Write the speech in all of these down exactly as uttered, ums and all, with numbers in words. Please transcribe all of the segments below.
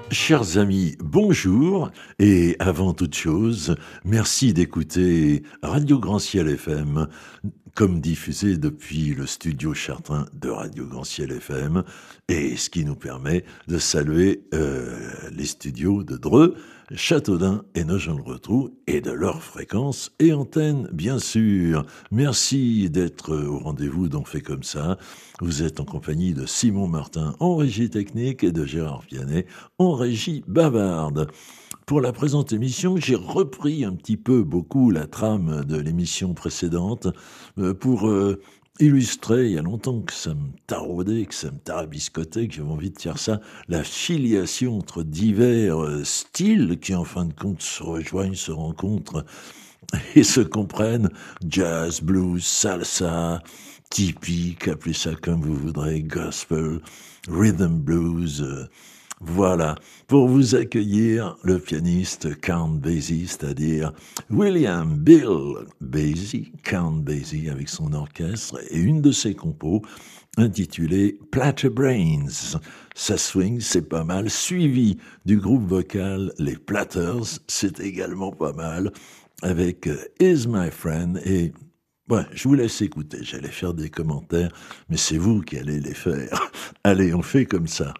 Chers amis, bonjour et avant toute chose, merci d'écouter Radio Grand Ciel F M, comme diffusé depuis le studio Chartrain de Radio Grand Ciel F M, et ce qui nous permet de saluer euh, les studios de Dreux, Châteaudun et Nogent-le-Rotrou, et de leurs fréquences et antennes, bien sûr. Merci d'être au rendez-vous d'On fait comme ça. Vous êtes en compagnie de Simon Martin en régie technique et de Gérard Vianney en régie bavarde. Pour la présente émission, j'ai repris un petit peu beaucoup la trame de l'émission précédente euh, pour euh, illustrer, il y a longtemps que ça me taraudait, que ça me tarabiscotait, que j'avais envie de dire ça, la filiation entre divers euh, styles qui en fin de compte se rejoignent, se rencontrent et se comprennent. Jazz, blues, salsa, typique, appelez ça comme vous voudrez, gospel, rhythm blues, euh, voilà, pour vous accueillir, le pianiste Count Basie, c'est-à-dire William Bill Basie, Count Basie avec son orchestre, et une de ses compos intitulée Platterbrains. Ça swing, c'est pas mal, suivi du groupe vocal Les Platters, c'est également pas mal, avec Is My Friend et... Ouais, je vous laisse écouter, j'allais faire des commentaires, mais c'est vous qui allez les faire. Allez, on fait comme ça.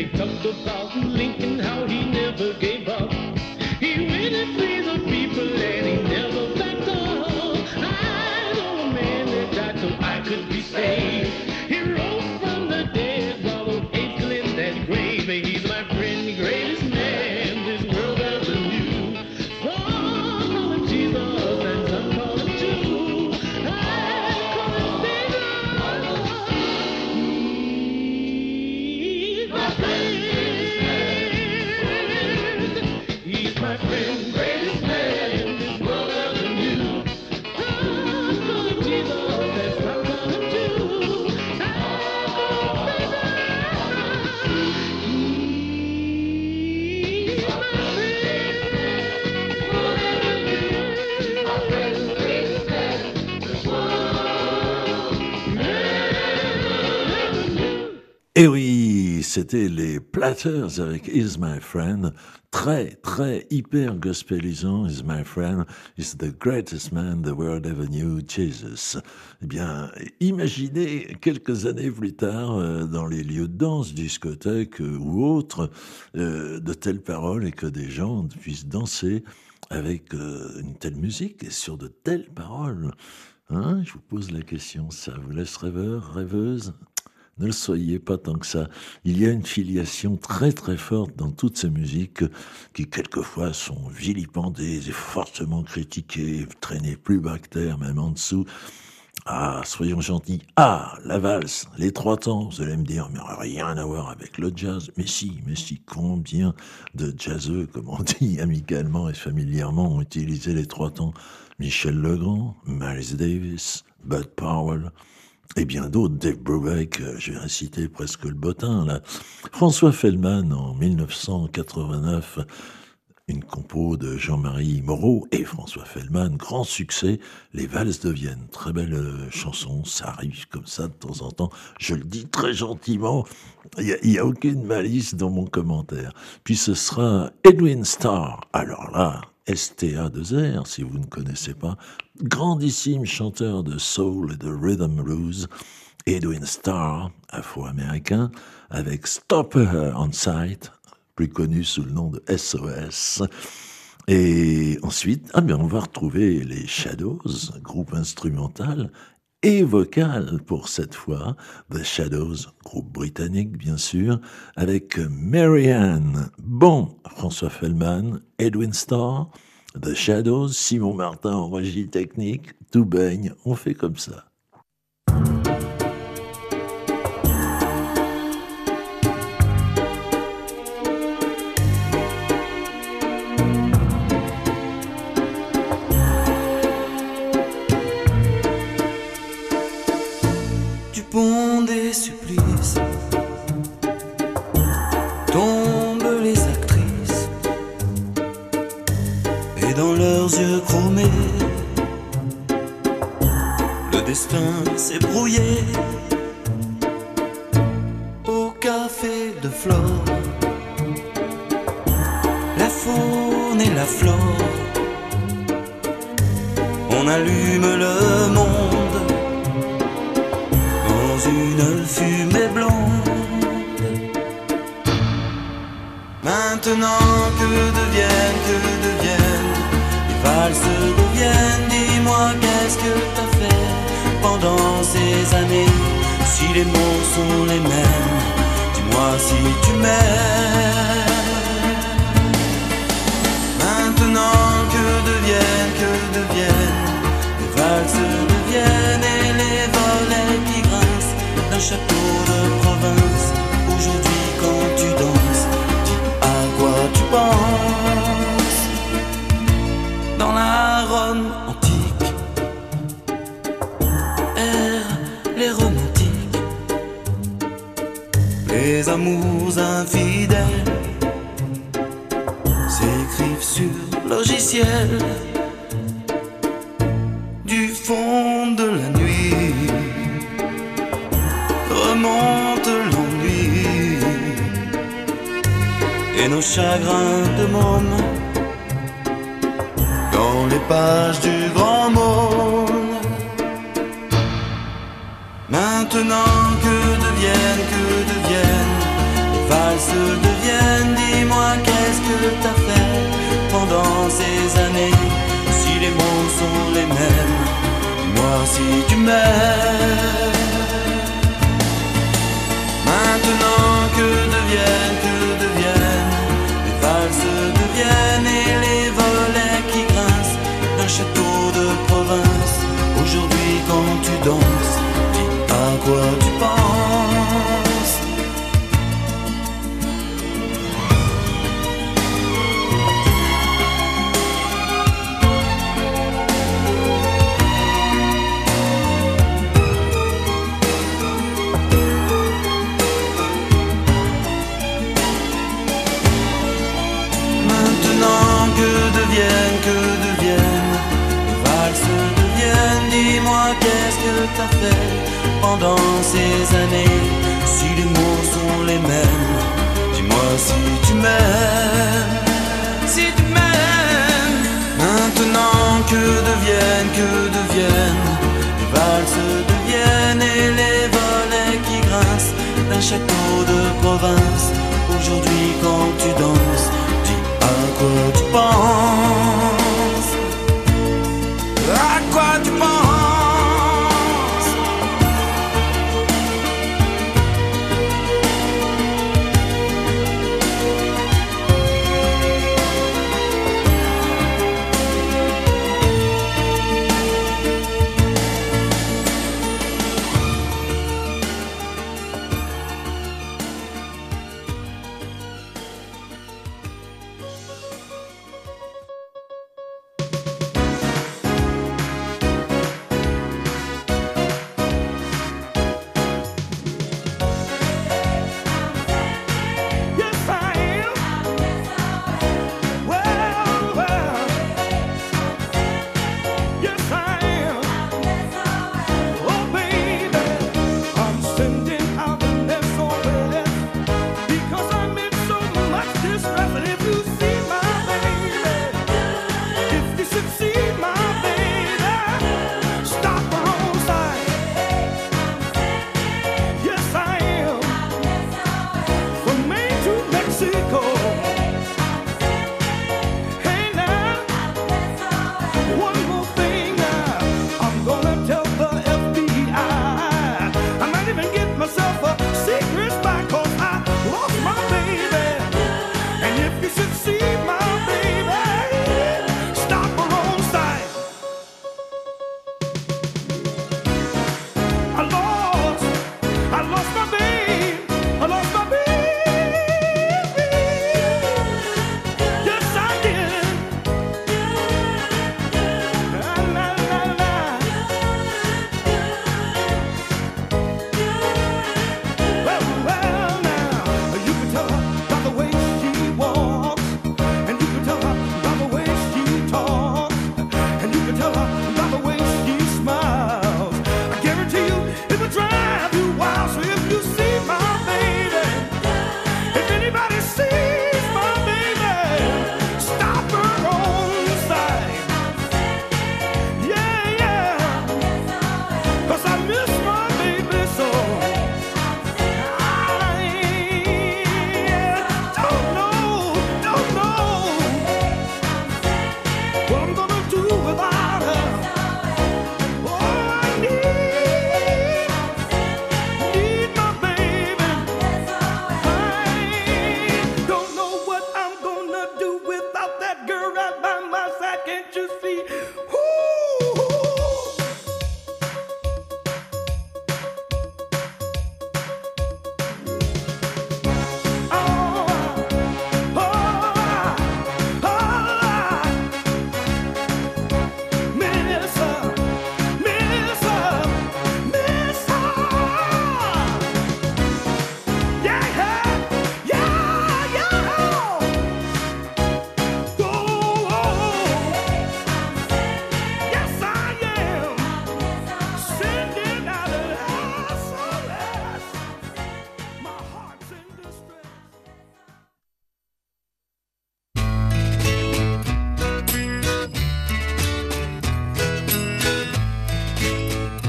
They talked about Lincoln, how he never gave up. He really pleased the people and he never backed up. I know a man that died so I could be saved. He rose from the dead while those angels in that grave. He's my friend, the greatest man this world ever knew. Some call him Jesus and some call him Jew. I call him Savior. He's my friend. He's my friend, greatest man this world ever knew. Some call him Jesus and some call him Jew. I call him Savior. He's my friend. My friend, greatest man this world ever knew. Et oui, c'était les Platters avec Is My Friend, très, très hyper gospelisant. Is My Friend is the greatest man the world ever knew, Jesus. Eh bien, imaginez quelques années plus tard, euh, dans les lieux de danse, discothèques euh, ou autres, euh, de telles paroles et que des gens puissent danser avec euh, une telle musique et sur de telles paroles. Hein, je vous pose la question, ça vous laisse rêveur, rêveuse ? Ne le soyez pas tant que ça. Il y a une filiation très très forte dans toutes ces musiques qui quelquefois sont vilipendées et fortement critiquées, traînées plus bas que terre, même en dessous. Ah, soyons gentils. Ah, la valse, les trois temps. Vous allez me dire, mais rien à voir avec le jazz. Mais si, mais si, combien de jazzeux, comme on dit amicalement et familièrement, ont utilisé les trois temps. Michel Legrand, Miles Davis, Bud Powell, et bien d'autres, Dave Brubeck, euh, je vais réciter presque le bottin, là. François Feldman, en mille neuf cent quatre-vingt-neuf, une compo de Jean-Marie Moreau et François Feldman, grand succès, Les Valses de Vienne. Très belle euh, chanson, ça arrive comme ça de temps en temps. Je le dis très gentiment, il n'y a, a aucune malice dans mon commentaire. Puis ce sera Edwin Starr. Alors là, S T A deux R, si vous ne connaissez pas, grandissime chanteur de soul et de rhythm blues, Edwin Starr, afro-américain, avec Stopper on Sight, plus connu sous le nom de S O S. Et ensuite, ah bien, on va retrouver les Shadows, groupe instrumental et vocal pour cette fois, The Shadows, groupe britannique bien sûr, avec Marianne. Bon, François Feldman, Edwin Starr, The Shadows, Simon Martin en régie technique, tout baigne, on fait comme ça. Du pont des supplices tombent les actrices et dans leurs yeux chromés le destin s'est brouillé. Au café de Flore, la faune et la flore, on allume le monde dans une fumée blonde. Maintenant que deviennent, que deviennent les valses de Vienne? Dis-moi qu'est-ce que t'as fait pendant ces années? Si les mots sont les mêmes, dis-moi si tu m'aimes. Maintenant que deviennent, que deviennent les valses de Vienne et les volets qui grincent d'un château de province? Aujourd'hui quand tu danses, dis à quoi tu penses? Dans la Rome antique errent les romantiques, les amours infidèles s'écrivent sur logiciel. Du fond de la nuit remonte l'ennui et nos chagrins de môme dans les pages du grand monde. Maintenant que deviennent, que deviennent les les valses deviennent. Dis-moi qu'est-ce que t'as fait pendant ces années? Si les mots sont les mêmes, dis-moi si tu m'aimes. Maintenant que deviennent, que deviennent, les valses deviennent et les volets qui grincent d'un château de province. Aujourd'hui quand tu danses, dis à quoi tu penses. Que deviennent, les valses deviennent. Dis-moi qu'est-ce que t'as fait pendant ces années? Si les mots sont les mêmes, dis-moi si tu m'aimes. Si tu m'aimes. Maintenant que deviennent, que deviennent, les valses deviennent et les volets qui grincent d'un château de province. Aujourd'hui quand tu danses, à quoi tu penses? À quoi tu penses?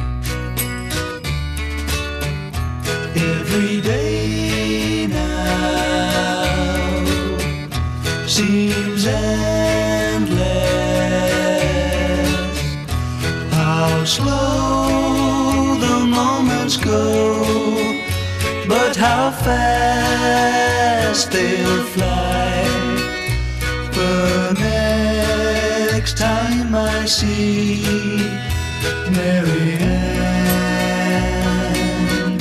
Every day now bullets go, but how fast they'll fly. The next time I see Mary Ann,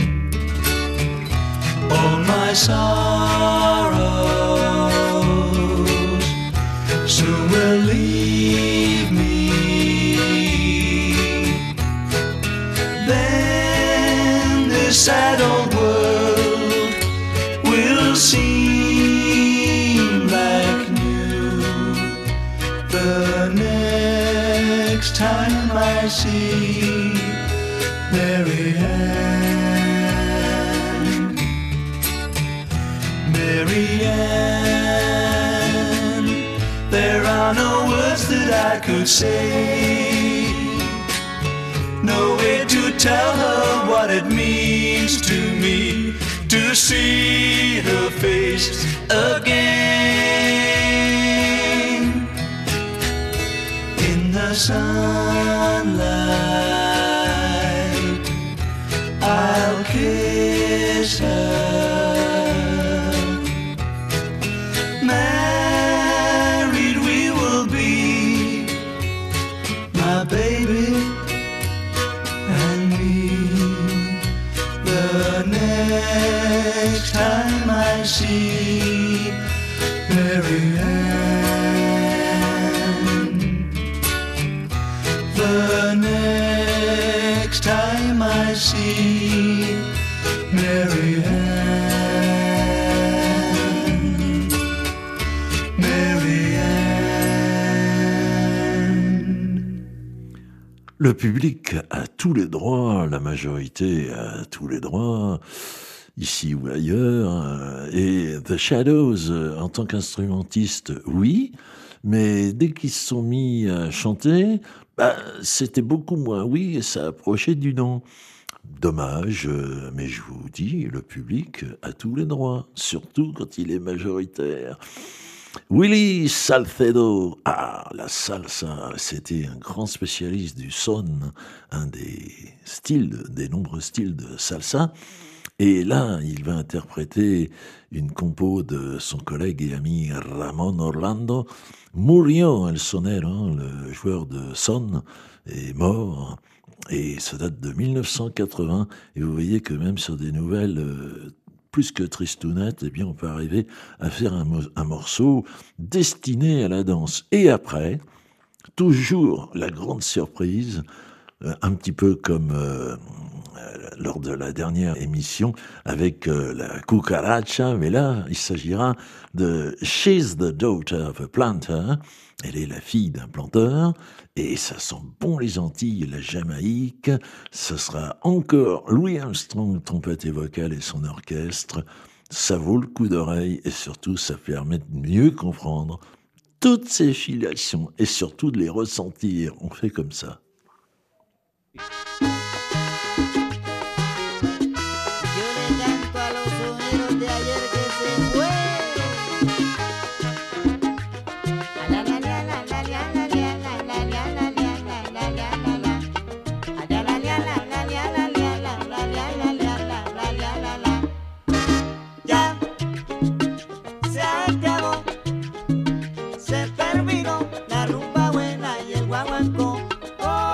all my sorrows soon will leave me. Then this sad old world will seem like new. The next time I see Mary Ann, Mary Ann, there are no words that I could say, no way to tell her what it means to me to see her face again. In the sunlight, I'll kiss her. Married we will be, my baby and me. The next time I see Mary Ann, the next time I see Mary Ann, Mary Ann. Le public a tous les droits, la majorité a tous les droits, ici ou ailleurs, et The Shadows, en tant qu'instrumentiste, oui, mais dès qu'ils se sont mis à chanter, bah, c'était beaucoup moins oui, et ça approchait du non. Dommage, euh, mais je vous dis, le public a tous les droits, surtout quand il est majoritaire. Willy Salcedo, ah, la salsa, c'était un grand spécialiste du son, un des styles, des nombreux styles de salsa. Et là, il va interpréter une compo de son collègue et ami Ramon Orlando. Murió el sonero, le joueur de son, est mort. Et ça date de mille neuf cent quatre-vingts. Et vous voyez que même sur des nouvelles euh, plus que tristounettes, eh bien, on peut arriver à faire un, mo- un morceau destiné à la danse. Et après, toujours la grande surprise, euh, un petit peu comme euh, euh, lors de la dernière émission avec euh, la cucaracha, mais là, il s'agira de She's the daughter of a planter. Elle est la fille d'un planteur, et ça sent bon les Antilles et la Jamaïque. Ce sera encore Louis Armstrong, trompette et vocale, et son orchestre. Ça vaut le coup d'oreille, et surtout, ça permet de mieux comprendre toutes ces filiations, et surtout de les ressentir. On fait comme ça. Yo le canto a los soneros de ayer que se fue. A la la la la la la la la la la la la la la la la. A la la la la la la la la la la la la la la la. Ya se acabó, se terminó la rumba buena y el guaguancó. Oh,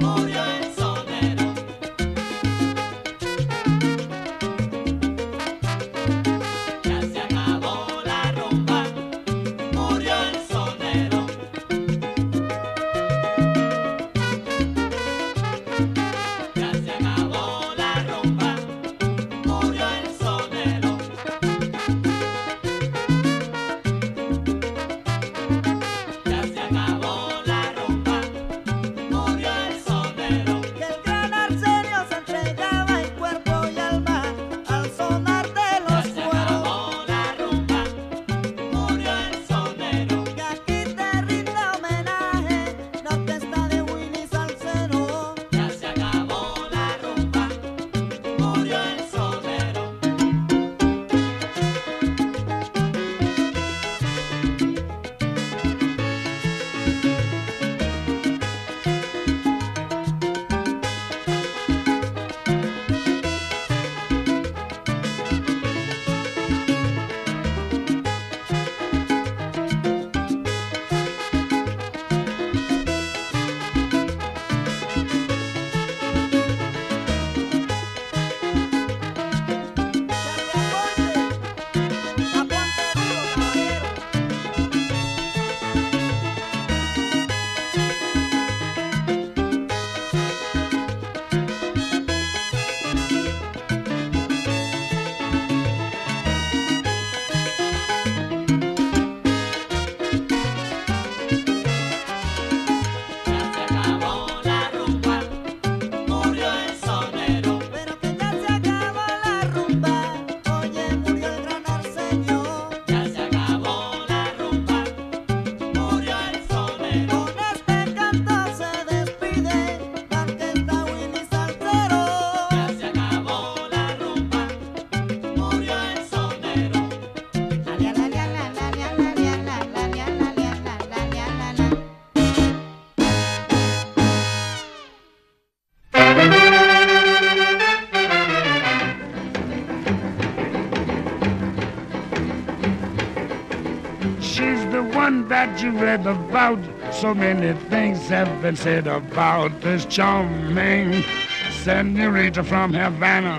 one that you read about. So many things have been said about this charming senorita from Havana.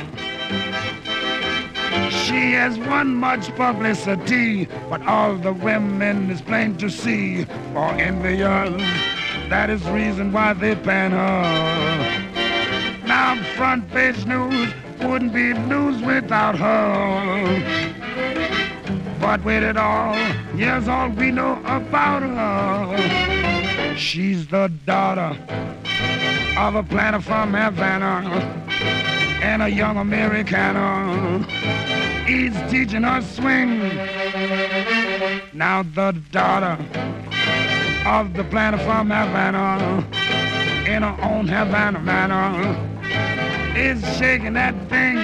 She has won much publicity, but all the women is plain to see. For envious, that is reason why they pan her. Now front page news wouldn't be news without her. But with it all, here's all we know about her. She's the daughter of a planter from Havana and a young Americana. He's teaching her swing. Now the daughter of the planter from Havana in her own Havana manner is shaking that thing.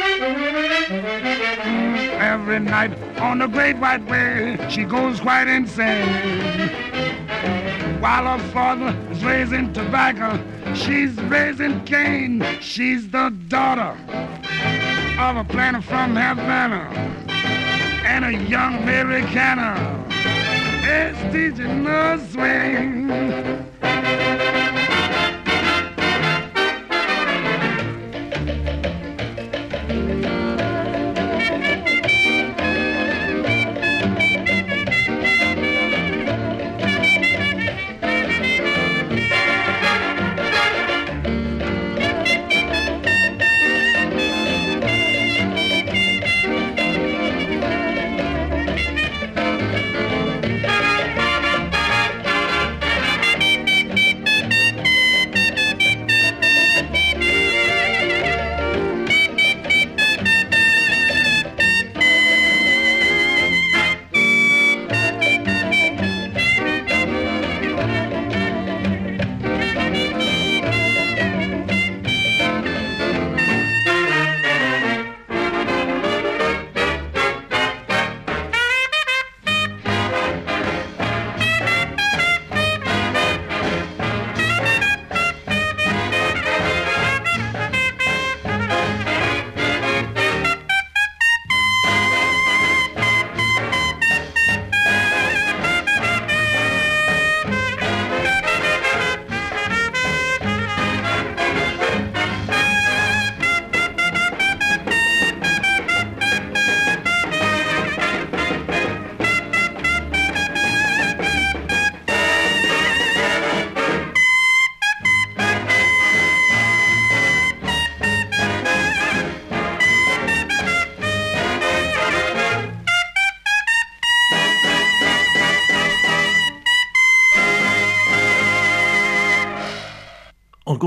Every night on the Great White Way, she goes quite insane. While her father is raising tobacco, she's raising cane. She's the daughter of a planter from Havana and a young Americana is teaching her swing.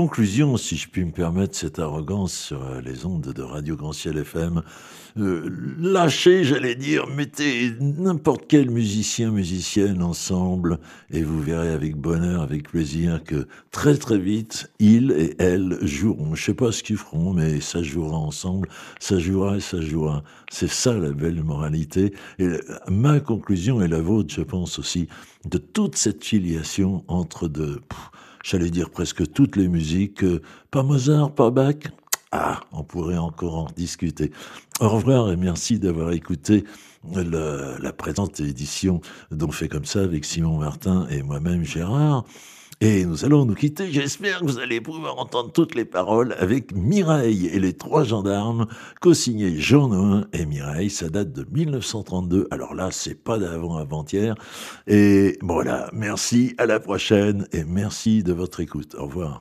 conclusion, si je puis me permettre cette arrogance sur euh, les ondes de Radio Grand Ciel F M, euh, lâchez, j'allais dire, mettez n'importe quel musicien, musicienne ensemble et vous verrez avec bonheur, avec plaisir que très très vite, ils et elles joueront. Je sais pas ce qu'ils feront, mais ça jouera ensemble, ça jouera et ça jouera. C'est ça la belle moralité. Et ma conclusion est la vôtre, je pense aussi, de toute cette filiation entre de... Pff, j'allais dire presque toutes les musiques, euh, pas Mozart, pas Bach. Ah, on pourrait encore en discuter. Au revoir et merci d'avoir écouté le, la présente édition d'On fait comme ça avec Simon Martin et moi-même Gérard. Et nous allons nous quitter. J'espère que vous allez pouvoir entendre toutes les paroles avec Mireille et les trois gendarmes, co-signé Jean Noin et Mireille. Ça date de mille neuf cent trente-deux. Alors là, c'est pas d'avant-avant-hier. Et voilà, merci, à la prochaine et merci de votre écoute. Au revoir.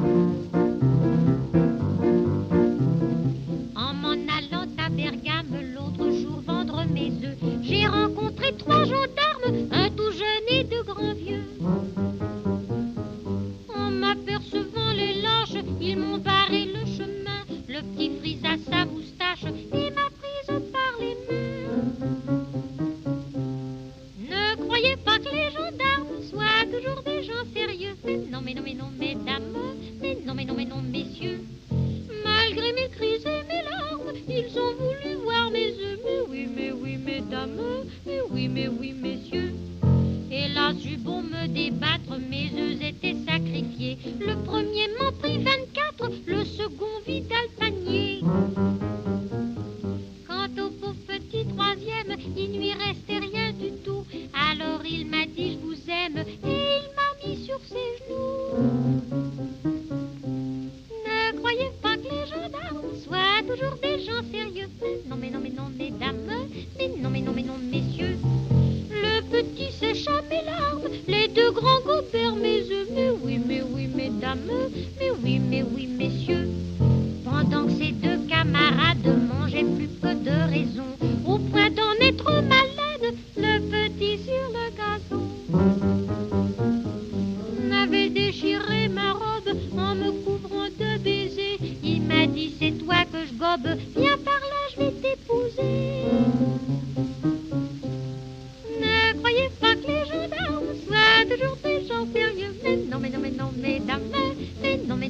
En m'en allant à Bergame l'autre jour vendre mes œufs, j'ai rencontré trois gendarmes, un tout jeune et deux grands vieux. En m'apercevant les lâches, ils m'ont barré le chemin. Le petit frise à sa moustache et m'a prise par les mains. Ne croyez pas que les gendarmes soient toujours des gens sérieux. Mais non, mais non, mais non, mesdames, mais non, mais non, mais non, messieurs. Malgré mes cris et mes larmes, ils ont voulu voir mes yeux. Mais oui, mais oui, mesdames, mais oui, mais oui, messieurs. Hélas, j'eus beau me débattre, mes œufs étaient sacrifiés. Le premier m'en prit vingt-quatre, le second vida le panier. Quant au pauvre petit troisième, il ne lui restait rien du tout. Alors il m'a dit je vous aime et il m'a mis sur ses genoux. Ne croyez pas que les gendarmes soient toujours des gens sérieux. Mais non, mais non, mais non, mesdames, mais non, mais non, mais non, messieurs. Le petit sécha mes larmes, les deux grands gobèrent mes œufs. Mais oui, mais oui, mesdames, mais oui, mais oui, messieurs. Pendant que ces deux camarades mangeaient plus que de raison, au point d'en être malade, le petit sur le gazon m'avait déchiré ma robe en me couvrant de baisers. Il m'a dit c'est toi que je gobe, viens par là, je vais t'épouser. Ne croyez pas que les gendarmes soient toujours des gens sérieux. Mais non, mais non, mais non, mesdames, mais non, mais